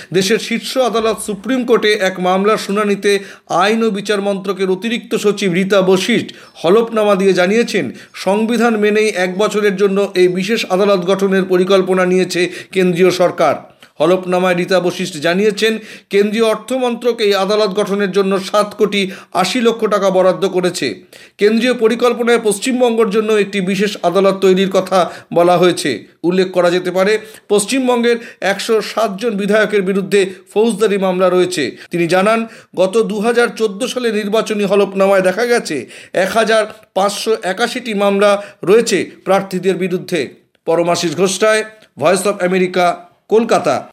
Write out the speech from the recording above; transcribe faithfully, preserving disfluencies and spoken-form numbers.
দেশের শীর্ষ আদালত সুপ্রিম কোর্টে এক মামলার শুনানিতে আইন ও বিচার মন্ত্রকের অতিরিক্ত সচিব রীতা বশিষ্ঠ হলফনামা দিয়ে জানিয়েছেন, সংবিধান মেনেই এক বছরের জন্য এই বিশেষ আদালত গঠনের পরিকল্পনা নিয়েছে কেন্দ্রীয় সরকার। হলফনামায় রীতা বশিষ্ঠ জানিয়েছেন, কেন্দ্রীয় অর্থমন্ত্রক এই আদালত গঠনের জন্য সাত কোটি আশি লক্ষ টাকা বরাদ্দ করেছে। কেন্দ্রীয় পরিকল্পনায় পশ্চিমবঙ্গের জন্য একটি বিশেষ আদালত তৈরির কথা বলা হয়েছে। উল্লেখ করা যেতে পারে, পশ্চিমবঙ্গের একশো সাত জন বিধায়কের বিরুদ্ধে ফৌজদারি মামলা রয়েছে। তিনি জানান, গত দু হাজার চোদ্দো সালে নির্বাচনী হলফনামায় দেখা গেছে এক হাজার পাঁচশো একাশিটি মামলা রয়েছে প্রার্থীদের বিরুদ্ধে। Paramashis Ghosh Roy, Voice of America, Kolkata.